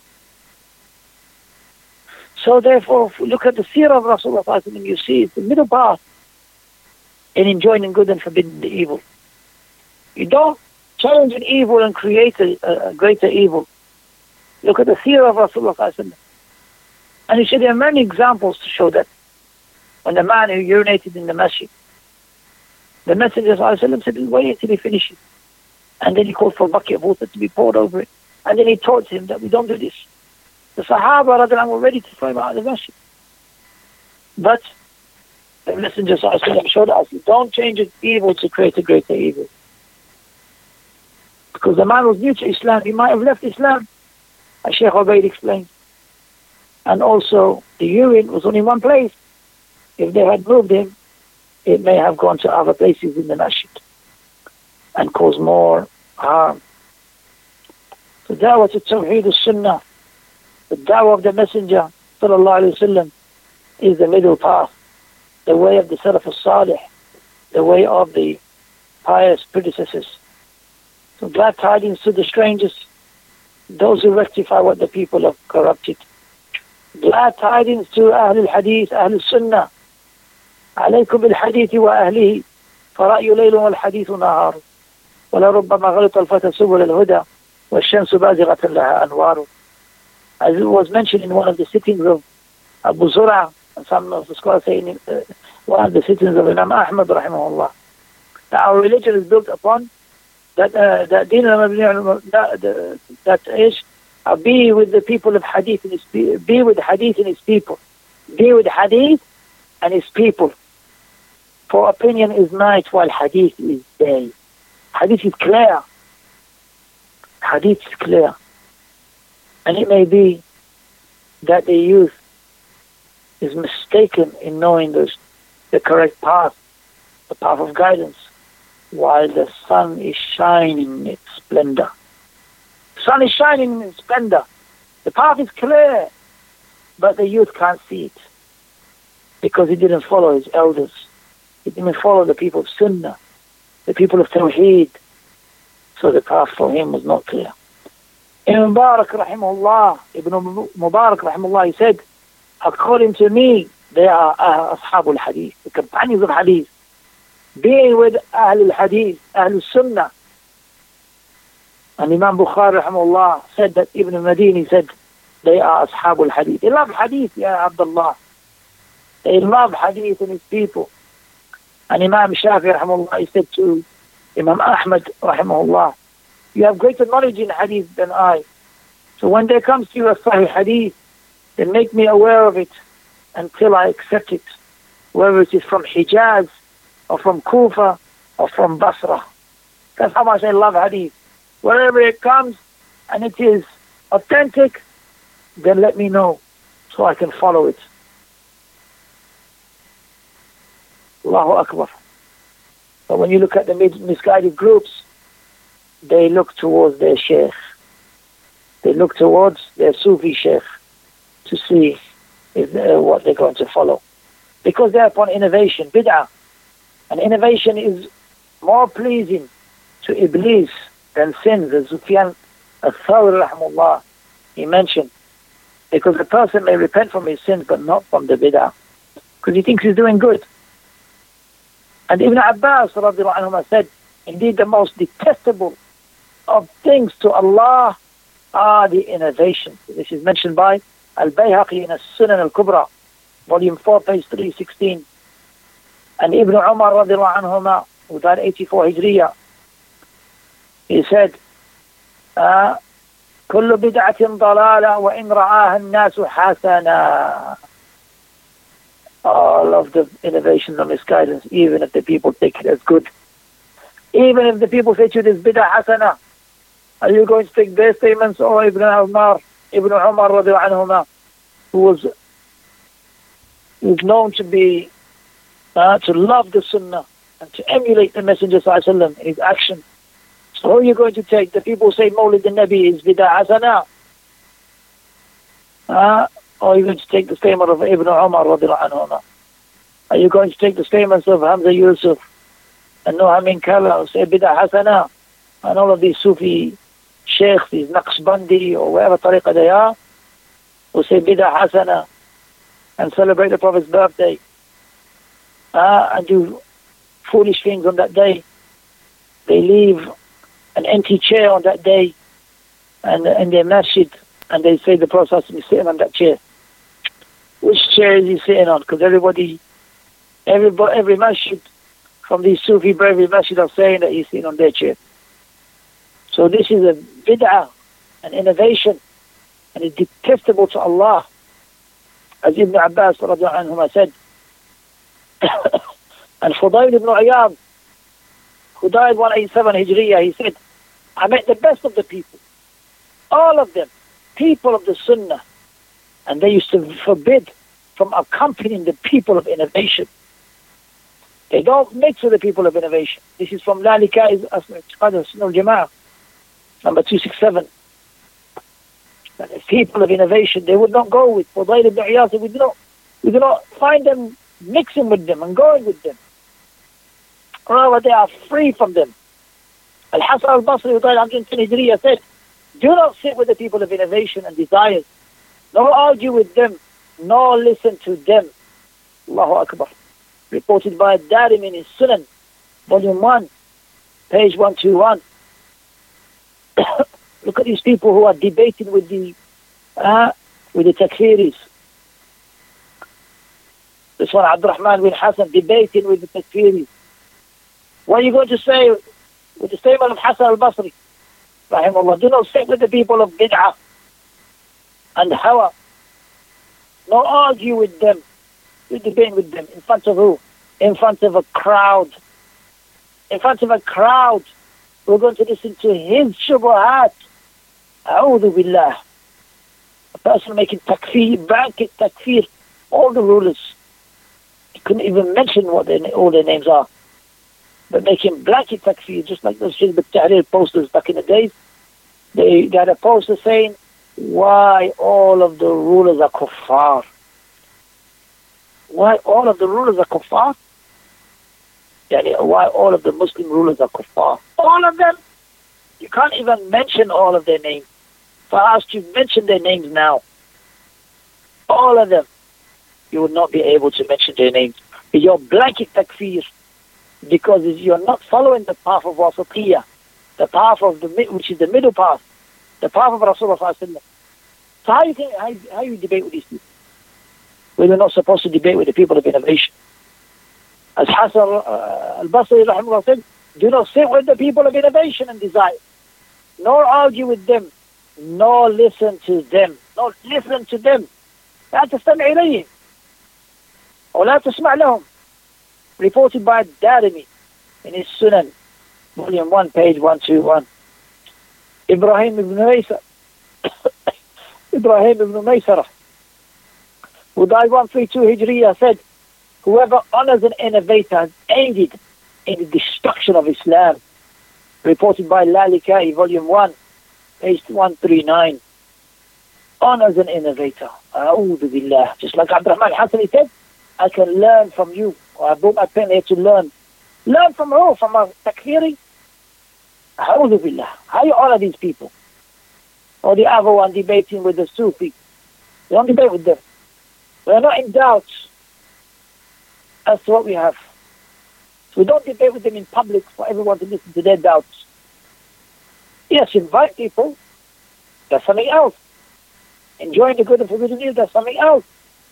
So therefore, if we look at the seerah of Rasulullah sallallahu alaihi wasallam, you see it's the middle path in enjoining good and forbidding the evil. You don't challenge an evil and create a, a greater evil. Look at the seerah of Rasulullah sallallahu alaihi wasallam. And you see there are many examples to show that. When the man who urinated in the masjid, the Messenger sallallahu alaihi wasallam said, wait until he finishes. And then he called for a bucket of water to be poured over it. And then he taught him that we don't do this. The Sahaba radiallahu anhum were ready to throw him out of the masjid. But the Messenger sallallahu alaihi wasallam showed us, you don't change an evil to create a greater evil. Because the man was new to Islam, he might have left Islam, as Shaykh Ubaid explained. And also, the urine was only in one place. If they had moved him, it may have gone to other places in the masjid and caused more harm. So da'wah to Tawheed al-Sunnah, the da'wah of the Messenger sallallahu alayhi wa sallam, is the middle path, the way of the Salaf al-Salih, the way of the pious predecessors. So glad tidings to the strangers, those who rectify what the people have corrupted. Glad tidings to Ahl al-Hadith, Ahl al-Sunnah. عليكم بالحديث وأهله فرأي ليل والحديث نهار ولربما غلط الفتى سبل الهدى والشمس بازغة لها أنوار. As it was mentioned in one of the sittings of Abu Zur'a, and some of the scholars say in uh, one of the sittings of Imam Ahmad rahimahullah, that our religion is built upon that uh, that deen that, that is uh, be with the people of hadith and his, be with hadith and his people, be with hadith and his people. For opinion is night while hadith is day. Hadith is clear. Hadith is clear. And it may be that the youth is mistaken in knowing this, the correct path, the path of guidance, while the sun is shining in its splendor. The sun is shining in its splendor. The path is clear, but the youth can't see it because he didn't follow his elders. He didn't follow the people of Sunnah, the people of Tawheed. So the path for him was not clear. Ibn Mubarak rahimahullah, Ibn Mubarak rahimahullah, he said, according to me, they are uh, Ashab al-Hadith, the companions of Hadith. Being with Ahl al-Hadith, Ahl al-Sunnah. And Imam Bukhari rahimahullah said that Ibn Madini said, they are Ashab al-Hadith. They love Hadith, Ya Abdullah. They love Hadith and his people. And Imam Shafi rahimahullah, he said to Imam Ahmad rahimahullah, you have greater knowledge in Hadith than I. So when there comes to you a Sahih Hadith, then make me aware of it until I accept it, whether it is from Hijaz, or from Kufa, or from Basra. That's how much I love Hadith. Wherever it comes, and it is authentic, then let me know, so I can follow it. Allahu Akbar. But when you look at the misguided groups, they look towards their sheikh. They look towards their Sufi sheikh to see if, uh, what they're going to follow. Because they're upon innovation, bid'ah. And innovation is more pleasing to Iblis than sins, as Sufyan al-Thawri rahimahullah, he mentioned. Because a person may repent from his sins, but not from the bid'ah. Because he thinks he's doing good. And Ibn Abbas radiallahu anhu said, indeed the most detestable of things to Allah are the innovations. This is mentioned by Al-Bayhaqi in As-Sunan Al-Kubra, volume four, page three sixteen. And Ibn Umar radiallahu anhuma, who died eighty-four Hijriya, he said, uh, كل بدعة ضلالة وإن رعاها الناس حسنا. All of the innovations and misguidance, even if the people take it as good. Even if the people say to you, this bid'ah hasana, are you going to take their statements or Ibn Umar, Ibn Umar radiallahu anhuma? who was, who was known to be, uh, to love the Sunnah and to emulate the Messenger ﷺ in his action. So who are you going to take? The people who say Mawlid al-Nabi is bid'ah hasana? Uh, or are you going to take the statement of Ibn Umar radiallahu anhu? Are you going to take the statements of Hamza Yusuf and Nuh Amin Kala who say bid'ah hasana? And all of these Sufi sheikhs, these Naqshbandi or whatever tariqah they are, who say bid'ah hasana and celebrate the Prophet's birthday uh, and do foolish things on that day. They leave an empty chair on that day and in their masjid and they say the Prophet is sitting on that chair. Which chair is he sitting on? Because everybody, everybody, every masjid from these Sufi bravery masjid are saying that he's sitting on their chair. So this is a bid'ah, an innovation, and it's detestable to Allah. As Ibn Abbas radiallahu anhuma said, and Fudayl ibn Iyad, who died one eighty-seven Hijriya, he said, I met the best of the people, all of them, people of the Sunnah, and they used to forbid from accompanying the people of innovation. They don't mix with the people of innovation. This is from Lalika al-Jama'ah, number two sixty-seven. And the people of innovation, they would not go with Fudayl ibn Iyad. We do not, we do not find them mixing with them and going with them. Rather, they are free from them. Al-Hasan al-Basri, who died one hundred ten Hijriya, said, do not sit with the people of innovation and desires, nor argue with them, nor listen to them. Allahu Akbar. Reported by Darimi in his Sunan, volume one, page one twenty-one. Look at these people who are debating with the uh, with the Takfiris. This one, Abdurrahman bin Hassan, debating with the Takfiris. What are you going to say with the statement of Hassan al-Basri? Rahimahullah, do not sit with the people of bid'ah and hawa. Nor argue with them. You debate with them. In front of who? In front of a crowd. In front of a crowd. We're going to listen to his shubuhat. A'udhu billah. A person making takfir, blanket takfir, all the rulers. You couldn't even mention what their, all their names are. But making blanket takfir, just like those Hizb ut-Tahrir posters back in the days. They, they had a poster saying, why all of the rulers are kuffar? Why all of the rulers are kuffar? Yani, why all of the Muslim rulers are kuffar? All of them? You can't even mention all of their names. If I asked you to mention their names now, all of them, you would not be able to mention their names. You're blanket takfir because you're not following the path of Wasatiyah, the path of the which is the middle path, the path of Rasulullah. So how you think, how, how you debate with these people? We're not supposed to debate with the people of innovation. As Hassan uh, al-Basri rahimahullah said, do not sit with the people of innovation and desire, nor argue with them, nor listen to them, nor listen to them. لا تستمع إليهم ولا تسمع لهم. Reported by Darimi in his Sunan, volume one, page one twenty-one. Ibrahim ibn Maysara, Ibrahim ibn Maysara, who died one thirty-two Hijriya, said, whoever honors an innovator has aided in the destruction of Islam. Reported by Lalikai, volume one, page one thirty-nine. Honors an innovator. A'udhu billah. Just like Abdurrahman Hassan, he said, I can learn from you. Or I brought my pen here to learn. Learn from who? From a takfiri? A'udhu billah. How you honor these people? Or the other one debating with the Sufi. We don't debate with them. We are not in doubt as to what we have. So we don't debate with them in public for everyone to listen to their doubts. Yes, invite people. That's something else. Enjoying the good and forbidden news, that's something else.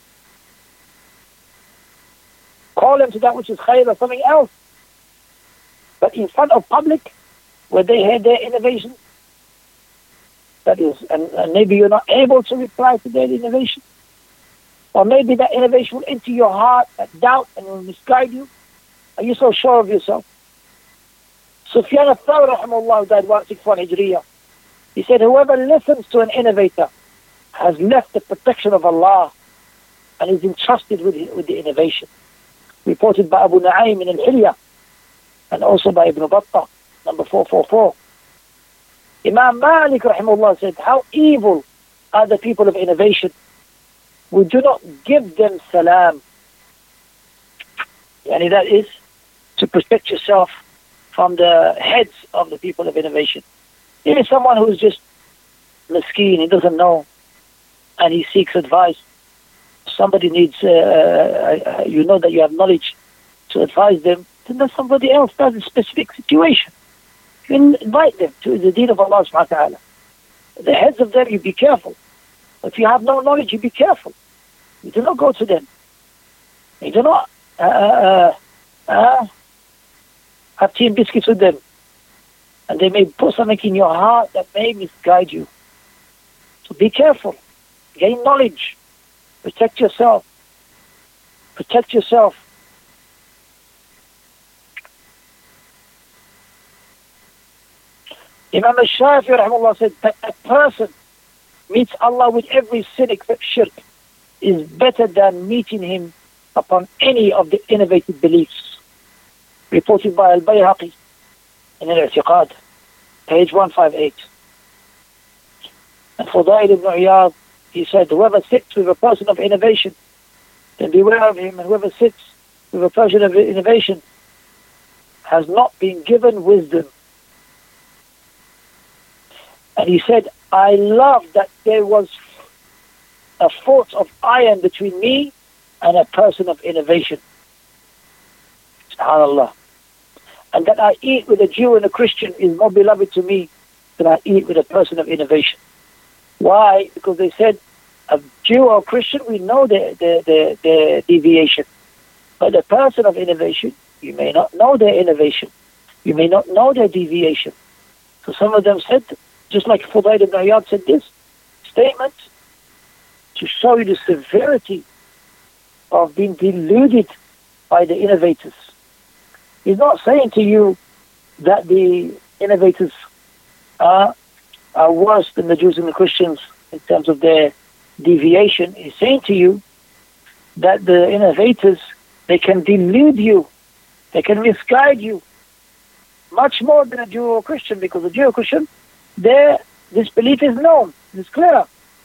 Call them to that which is khayr, that's something else. But in front of public, where they hear their innovation, that is, and, and maybe you're not able to reply to their innovation, or maybe that innovation will enter your heart, that doubt, and will misguide you. Are you so sure of yourself? Sufyan al-Thawri, rahimahullah, died one sixty-one Hijriya. He said, whoever listens to an innovator has left the protection of Allah and is entrusted with, with the innovation. Reported by Abu Nu'aym in Al-Hilya and also by Ibn Battah, number four forty-four. Imam Malik rahimahullah said, how evil are the people of innovation. We do not give them salam. And that is to protect yourself from the heads of the people of innovation. It is someone who is just miskeen, he doesn't know, and he seeks advice. Somebody needs, uh, uh, you know that you have knowledge to advise them, then there's somebody else does a specific situation. You invite them to the deen of Allah subhanahu wa ta'ala. The heads of them, you be careful. If you have no knowledge, you be careful. You do not go to them. You do not uh, uh, uh, have tea and biscuits with them. And they may put something in your heart that may misguide you. So be careful. Gain knowledge. Protect yourself. Protect yourself. Imam al-Shafi'i rahimahullah said that a person meets Allah with every sin except shirk is better than meeting him upon any of the innovative beliefs. Reported by Al-Bayhaqi in Al-I'tiqad, page one fifty-eight. And Fudail ibn Iyad, he said, whoever sits with a person of innovation, then beware of him, and whoever sits with a person of innovation has not been given wisdom. And he said, I love that there was a fort of iron between me and a person of innovation. SubhanAllah. And that I eat with a Jew and a Christian is more beloved to me than I eat with a person of innovation. Why? Because they said, a Jew or Christian, we know the, the, the, the deviation. But a person of innovation, you may not know their innovation. You may not know their deviation. So some of them said, just like Fudail ibn Iyad said this statement, to show you the severity of being deluded by the innovators. He's not saying to you that the innovators are, are worse than the Jews and the Christians in terms of their deviation. He's saying to you that the innovators, they can delude you, they can misguide you much more than a Jew or Christian, because a Jew or Christian, there, this belief is known, it's clear.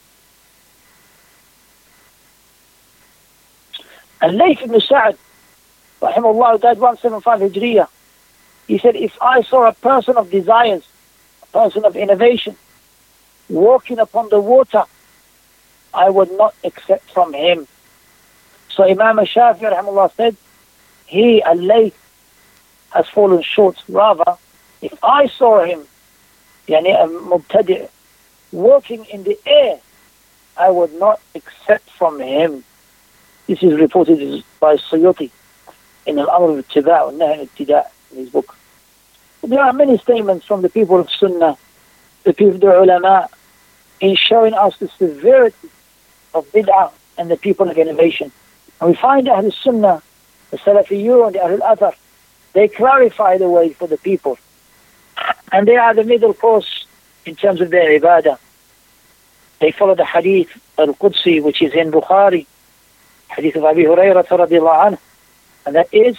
And Layth ibn Sa'd, rahimahullah, died one seventy-five Hijriya. He said, if I saw a person of desires, a person of innovation, walking upon the water, I would not accept from him. So Imam al-Shafi'i, rahimahullah, said, he, Al-Layth, has fallen short. Rather, if I saw him, yani a mubtadi' walking in the air, I would not accept from him. This is reported by Suyuti in Al-Amr al-Ittiba' al-Nahy al-Ibtida' in his book. There are many statements from the people of Sunnah, the people of the ulama, in showing us the severity of bid'ah and the people of innovation. And we find Ahl Sunnah, the Salafiyyun, the Ahl Athar, they clarify the way for the people. And they are the middle course in terms of their ibadah. They follow the hadith al-Qudsi, which is in Bukhari, hadith of Abi Hurairah radiallahu anhu, and that is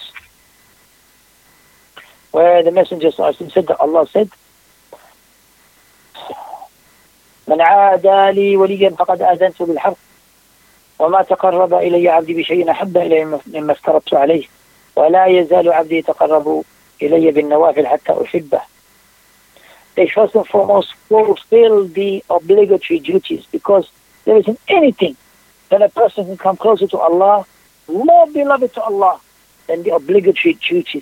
where the Messenger said that Allah said, من عادى لي وليا فقد آذنت بالحرب وما تقرب إلي عبدي بشيء أحب إلي مما افترضت عليه ولا يزال عبدي يتقرب إلي بالنوافل حتى أحبه. They first and foremost fulfill the obligatory duties, because there isn't anything that a person can come closer to Allah, more beloved to Allah than the obligatory duties.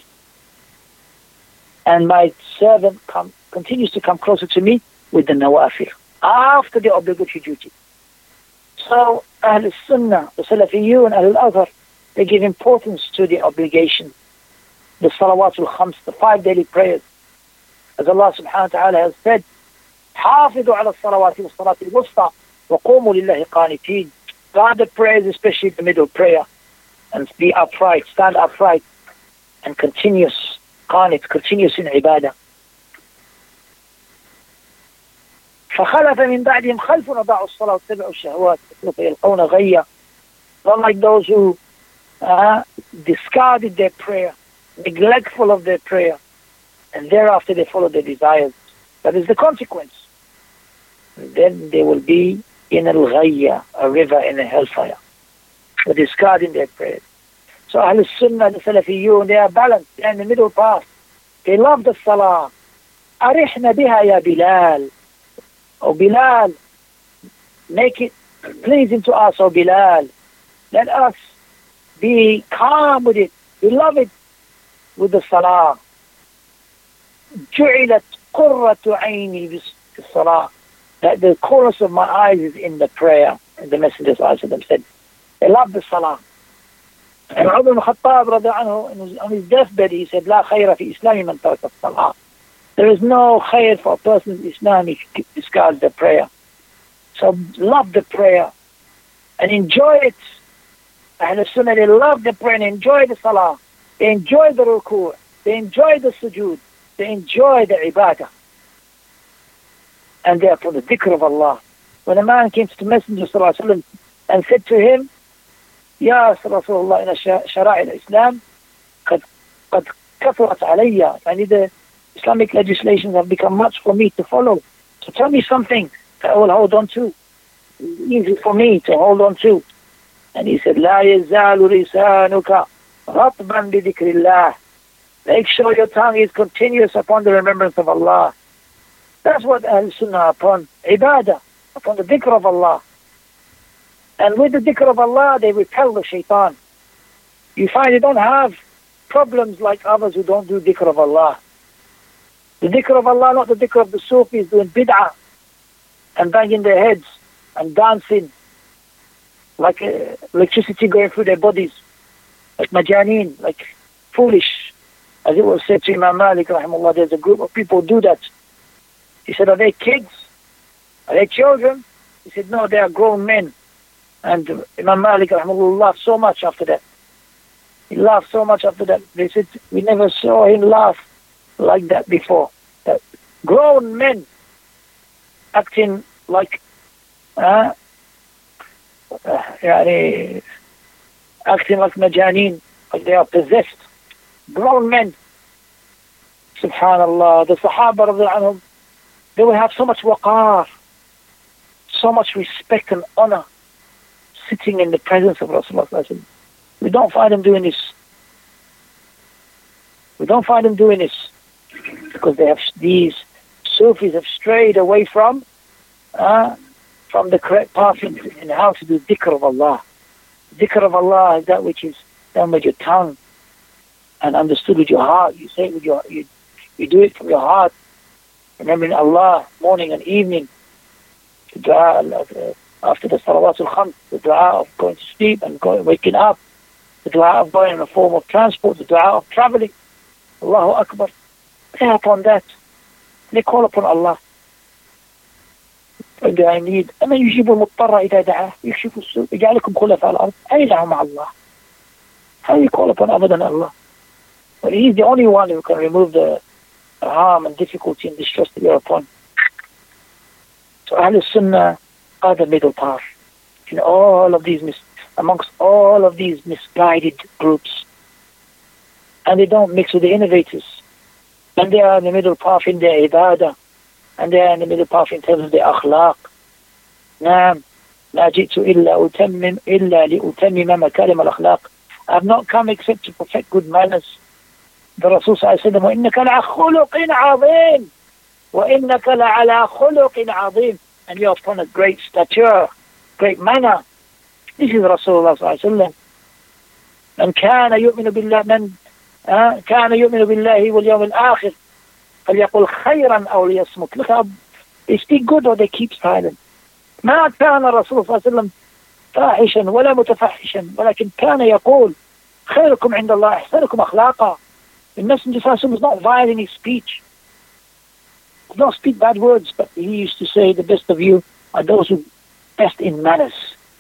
And my servant come, continues to come closer to me with the nawafil, after the obligatory duty. So Ahl Sunnah, the Salafiyyun, Ahl Athar, they give importance to the obligation, the Salawatul Khams, the five daily prayers. As Allah subhanahu wa ta'ala has said, حافظوا على الصلوات والصلاة الوسطى وقوموا لله قانتين. Guard the prayers, especially the middle prayer, and be upright, stand upright, and continuous, qanit, continuous in ibadah. فخلف من بعدهم خلف أضاعوا الصلاة واتبعوا الشهوات فسوف يلقون غيا. Not like those who uh, discarded their prayer, neglectful of their prayer, and thereafter they follow their desires. That is the consequence. And then they will be in al-ghayya, a river in a hellfire, for discarding their prayers. So Ahl Sunnah, the Salafiyyun, they are balanced, they are in the middle path. They love the salah. Arihna biha ya Bilal. Oh Bilal, make it pleasing to us, oh Bilal. Let us be calm with it, beloved with the salah. جُعِلَتْ قُرَّةُ عَيْنِي بِالصَّلَاةِ. That the chorus of my eyes is in the prayer. And the Messenger said, they love the salah. And Umar ibn Khattab anhu, on his deathbed, he said, لا خير في إسلام من ترك الصلاة. There is no khair for a person in Islam if he discards the prayer. So love the prayer and enjoy it. Ahl Sunnah, they love the prayer and enjoy the salah. They enjoy the ruku'. They enjoy the sujood. They enjoy the ibadah. And therefore the dhikr of Allah. When a man came to the Messenger sallallahu alaihi wasallam and said to him, Ya Rasulullah, in shara'i al-Islam, قد قد كثرت علي. I need the Islamic legislations have become much for me to follow. So tell me something that I will hold on to. Easy for me to hold on to. And he said, لا يزال لسانك رطبا بذكر الله. Make sure your tongue is continuous upon the remembrance of Allah. That's what Ahl Sunnah are upon. Ibadah, upon the dhikr of Allah. And with the dhikr of Allah, they repel the shaitan. You find they don't have problems like others who don't do dhikr of Allah. The dhikr of Allah, not the dhikr of the Sufis doing bid'ah and banging their heads and dancing like uh, electricity going through their bodies, like majaneen, like foolish. As it was said to Imam Malik, rahimahullah, there's a group of people who do that. He said, are they kids? Are they children? He said, no, they are grown men. And Imam Malik, rahimahullah, laughed so much after that. He laughed so much after that. They said, we never saw him laugh like that before. That grown men acting like, uh, uh, يعني, acting like majaneen, like they are possessed. Grown men. Subhanallah. The Sahaba radiallahu anhum, they will have so much waqar, so much respect and honor sitting in the presence of Rasulullah. We don't find them doing this. We don't find them doing this because they have, these Sufis have strayed away from uh, from the correct path in, in how to do dhikr of Allah. Dhikr of Allah is that which is done with your tongue and understood with your heart. You say it with your, you, you do it from your heart, remembering Allah morning and evening. The dua after the salawat al-khams, the dua of going to sleep and going, waking up, the dua of going in a form of transport, the dua of traveling. Allahu Akbar. They are upon that. They call upon Allah. And I need أما يجيب المضطر إذا دعاه يكشف السوء يجعلكم خلفاء الأرض أين مع Allah? How do you call upon other than Allah? But He's the only one who can remove the harm and difficulty and distress that you're upon. So Ahl Sunnah are the middle path in all of these, mis- amongst all of these misguided groups. And they don't mix with the innovators. And they are in the middle path in their ibadah. And they are in the middle path in terms of their akhlaq. نعم لا جئت إلا أتمم إلا لأتمم مكارم الأخلاق. I have not come except to perfect good manners. The Rasul صلى الله عليه وسلم وإنك لعلى خلق عظيم وإنك لعلى خلق عظيم. And you are upon a great stature, great manner. This is Rasulullah صلى الله عليه وسلم. من كان يؤمن بالله من آه كان يؤمن بالله واليوم الآخر فليقل خيرا أو ليصمت. Look how they speak good or they keep silent. ما كان الرسول صلى الله عليه وسلم فاحشا ولا متفحشا ولكن كان يقول خيركم عند الله أحسنكم أخلاقا. The Messenger صلى الله عليه وسلم was not vile in his speech. He did not speak bad words, but he used to say the best of you are those who best in manners.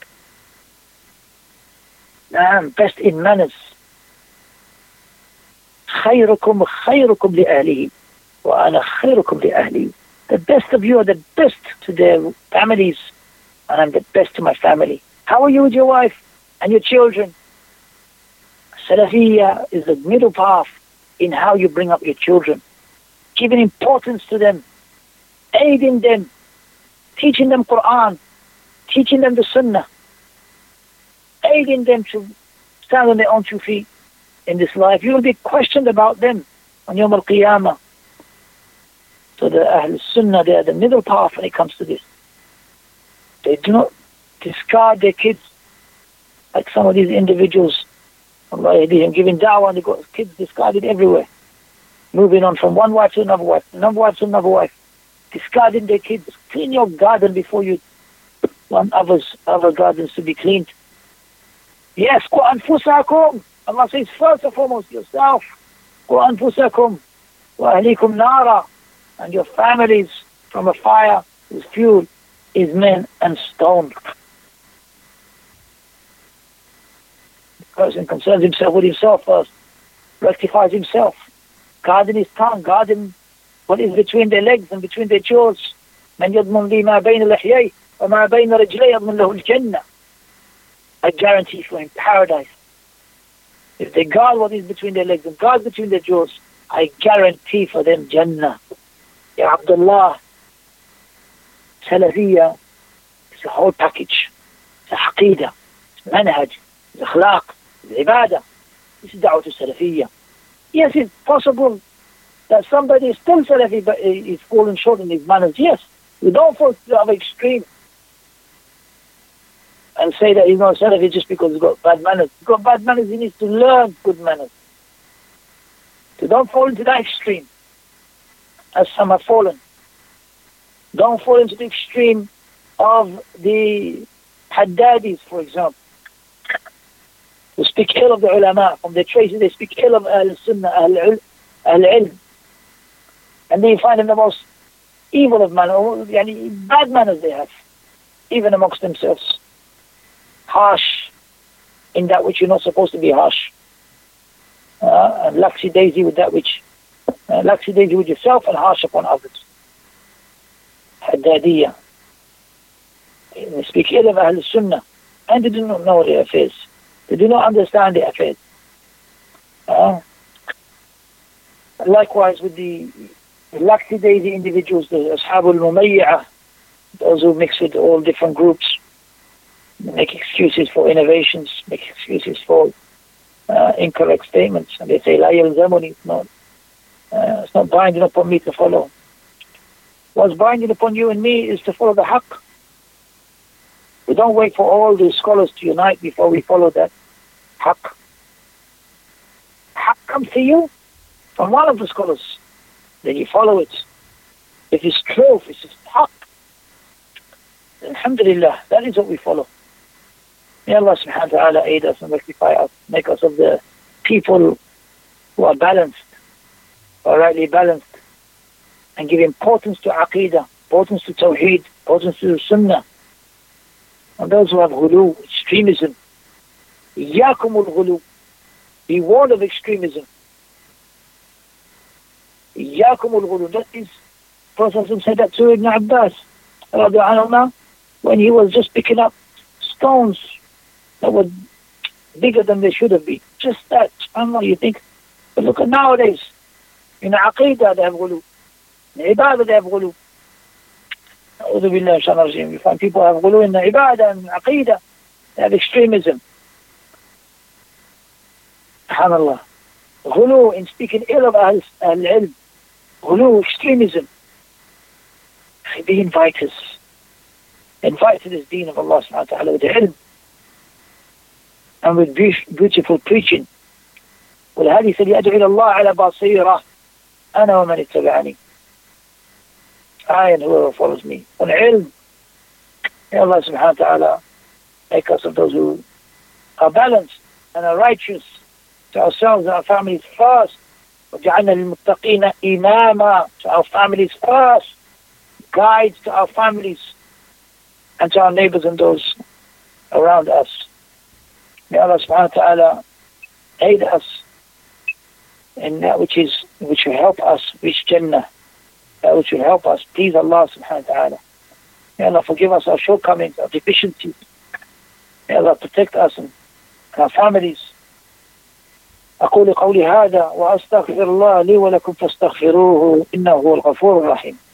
نعم best in manners. خيركم خيركم لأهله وأنا خيركم لأهلي. The best of you are the best to their families, and I'm the best to my family. How are you with your wife and your children? Salafiyya is the middle path in how you bring up your children, giving importance to them, aiding them, teaching them Quran, teaching them the Sunnah, aiding them to stand on their own two feet in this life. You will be questioned about them on Yawm al-Qiyamah. So the Ahl Sunnah, they are the middle path when it comes to this. They do not discard their kids like some of these individuals. Allah, they're giving da'wah and they got kids discarded everywhere. Moving on from one wife to another wife, another wife to another wife. Discarding their kids. Clean your garden before you want others, other gardens to be cleaned. Yes, qu anfusakum. Allah says first and foremost yourself. Qu anfusakum wa ahlikum nara. And your families from a fire whose fuel is men and stone. The person concerns himself with himself first, rectifies himself, guarding his tongue, guarding what is between their legs and between their jaws. من يضمن لي ما بين لحيي وما بين رجلي يضمن له الجنة. I guarantee for in paradise. If they guard what is between their legs and guard between their jaws, I guarantee for them Jannah. Ya Abdullah, Salafiyya is a whole package. It's a Aqeedah, it's manhaj, it's akhlaq, it's ibadah. This is da'wah to Salafiyya. Yes, it's possible that somebody is still Salafi but is falling short in his manners. Yes, we don't fall to the other extreme and say that he's not Salafi just because he's got bad manners. He's got bad manners, he needs to learn good manners. So don't fall into that extreme, as some have fallen. Don't fall into the extreme of the Haddadis, for example, who speak ill of the ulama. From their traces, they speak ill of Ahl-Sunnah, Ahl-Ilm. And they find them the most evil of manners, yani bad manners they have, even amongst themselves. Harsh in that which you're not supposed to be harsh. Uh, and laxy-daisy with that which Uh, laxity with yourself and harsh upon others. Haddadiyya. They speak ill of Ahl Sunnah and they do not know their affairs. They do not understand their affairs. Uh, likewise with the laxity individuals, the Ashab al-Mumayyi'ah, those who mix with all different groups, make excuses for innovations, make excuses for uh, incorrect statements, and they say, La yalzamuni, it's not Uh, it's not binding upon me to follow. What's binding upon you and me is to follow the haqq. We don't wait for all the scholars to unite before we follow that haqq. Haqq comes to you from one of the scholars. Then you follow it. If it's true, if it's haqq, alhamdulillah, that is what we follow. May Allah subhanahu wa ta'ala aid us and rectify us, make us of the people who are balanced, are rightly balanced, and give importance to Aqeedah, importance to Tawheed, importance to Sunnah. And those who have ghulu, extremism, Iyyakum al-ghulu, be warned of extremism. Iyyakum al-ghulu, that is, Prophet said that to Ibn Abbas, when he was just picking up stones that were bigger than they should have been. Just that, I don't know, you think, but look at nowadays, in Aqeedah they have ghulu. In Ibadah they have ghulu. A'udhu billahi minash shaitanir rajeem. You find people have ghulu in the Ibadah and Aqeedah. They have extremism. SubhanAllah. Ghulu in speaking ill of Ahl-Ilm. Ghulu, extremism. Be inviters. Invite to this deen of Allah subhanahu wa ta'ala with ilm. And with beautiful preaching. ولهذه سيدعو إلى الله على بصيرة أنا ومن اتبعني. I and whoever follows me. On ilm. May Allah subhanahu wa ta'ala make us of those who are balanced and are righteous to ourselves and our families first. وَجَعَلْنَا لِلْمُتَّقِينَ إِمَامًا, to our families first. Guides to our families and to our neighbors and those around us. May Allah subhanahu wa ta'ala aid us in that which is which will help us reach Jannah. that which will help us please Allah subhanahu wa ta'ala. May Allah forgive us our shortcomings, our deficiencies. May Allah protect us and our families. أقول قولي هذا وأستغفر الله لي ولكم فاستغفروه إنه هو الغفور الرحيم.